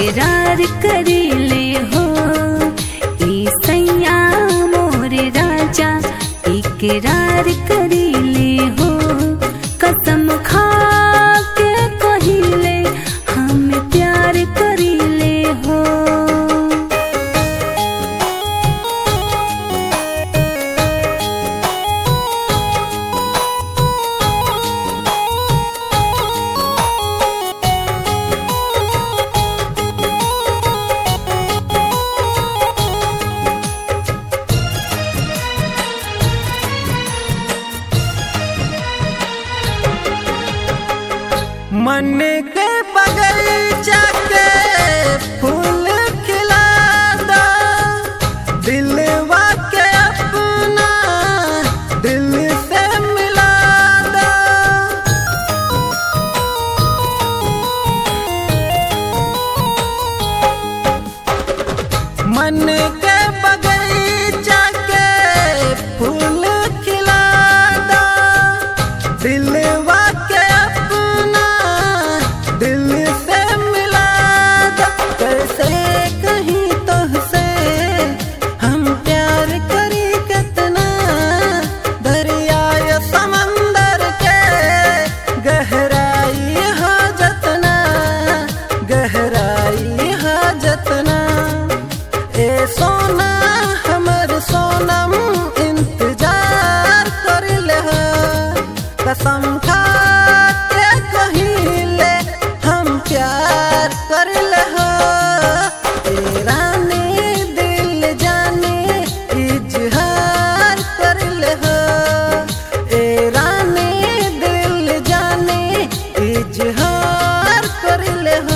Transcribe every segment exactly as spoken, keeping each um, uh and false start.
इकरार करीले हो। ई सैया मोर राजा इकरार करीले हो। कसम खा के कहिले हम प्यार करीले हो। मन के बगीचा के फूल खिला दो, दिलवा के अपना दिल से मिला दो। मन के बगीचा के फूल खिला दो, दिलवा के दिल से मिला दो। कैसे कहीं तुझसे हम प्यार करी कितना, दरिया या समंदर के गहराई हो जतना, गहराई हो जतना। ए सोना हमर सोनम इंतजार कर ले, कसम खा के कहिले प्यार कर लहो। तेरा ने दिल जाने इजहार कर लहो, तेरा ने दिल जाने इजहार कर लहो।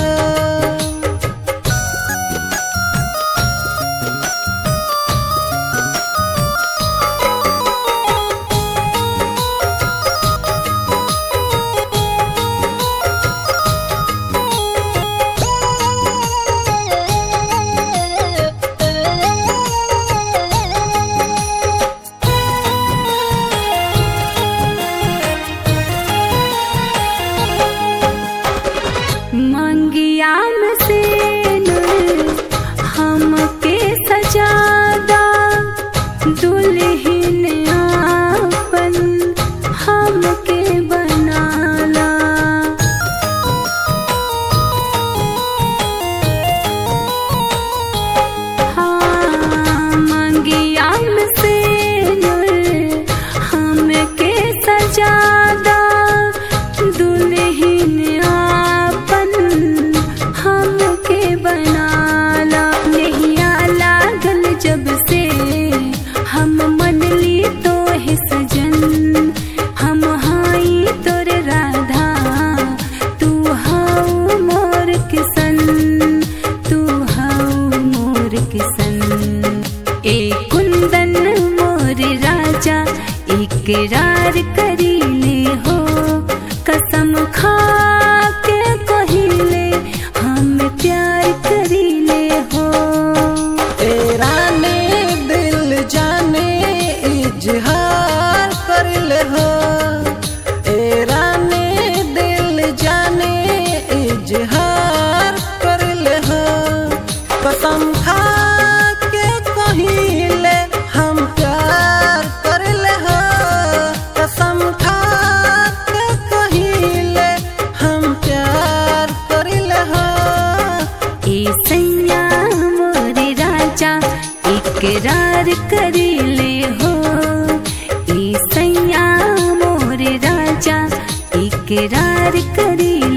मंगिया में से हमके सजादा, दुल्हन आपन हमके बनाला। हाँ मंगिया में से हमके सजादा, दुल्हन हमके बनाला। नैया लागल जब से हम मन ली तो है सजन, हम हाई तोर राधा तू हाउ मोर किसन, तू हाउ मोर किसन। ए कुंदन मोर राजा इकरार करीले हो। कसम खा के कहिले हम प्यार करीले हो। तेरा ने दिल जाने इजहार कर ले हो, तेरा ने दिल जाने इजहार कर ले हो। कसम खा के कहिले हम प्यार कर ले हो, कसम खा के कहिले हम प्यार कर ले हो। ए सैया मोर राजा इकरार करीले हो। ए सैया मोर राजा इकरार करीले